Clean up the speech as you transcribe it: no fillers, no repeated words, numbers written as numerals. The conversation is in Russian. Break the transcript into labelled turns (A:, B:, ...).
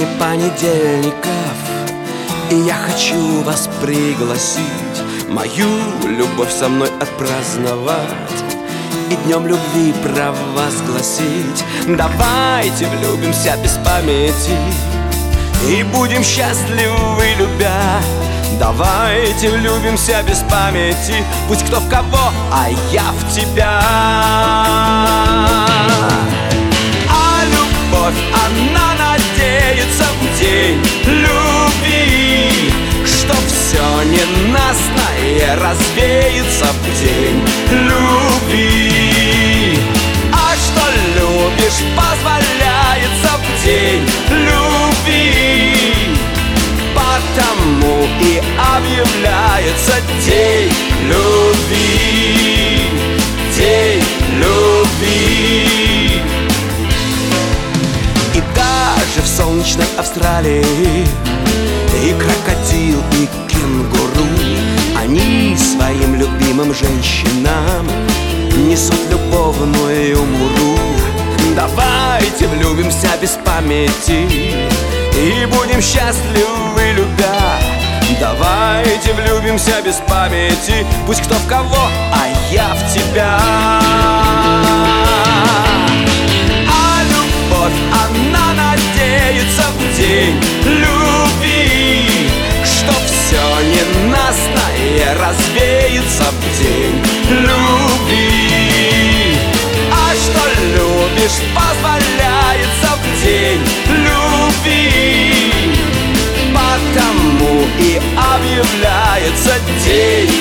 A: не понедельников, и я хочу вас пригласить, мою любовь со мной отпраздновать и днем любви провозгласить. Давайте влюбимся без памяти и будем счастливы, любя. Давайте влюбимся без памяти, пусть кто в кого, а я в тебя. А любовь, она надеется в день любви, что все ненастное развеется в день любви. А что любишь, позволяется в день любви, потому и объявляется день любви, день любви. И даже в солнечной Австралии и крокодил, и кенгуру, они своим любимым женщинам несут любовную муру. Давайте влюбимся без памяти и будем счастливы, любя. Давайте влюбимся без памяти, пусть кто в кого, а я в тебя. А любовь, она надеется в день любви, что все ненастное развеется в день любви. А что любишь, позволяется в день любви, потому и объявляется день